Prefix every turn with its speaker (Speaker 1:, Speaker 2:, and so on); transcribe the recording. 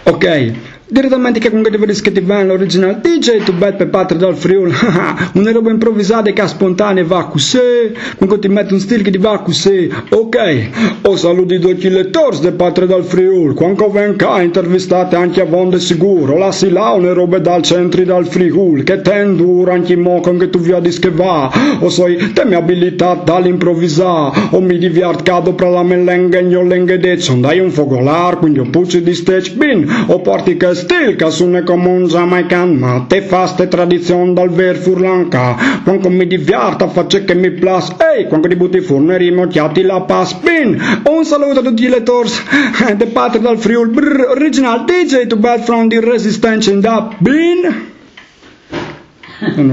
Speaker 1: Ok, direttamente che con che ti va l'original DJ tu bet per patria dal Friuli. Una roba improvvisata che spontanea va così, con ti metti un stile che ti va così. Ok, ho saluti tutti i lettori del patria dal Friuli, quando venga intervistate anche a Vonde Sicuro, la si là una roba dal centro dal Friuli, che te indura anche mo con che tu via di che va, o sai, te mi abilità dall'improvvisare, o mi divercado per la melenga e io l'engedezzo, dai un fogolar, quindi un puzzi di stage bin, o porti che stil che suona come un giamaican, ma te faste tradizione dal ver furlanca, quando mi divierta faccio che mi plas, ehi, quando di butti fuori rimocchiati la pass bin, un saluto a tutti i lettori, de patria dal Friuli, original DJ to bad from the resistance in da bin.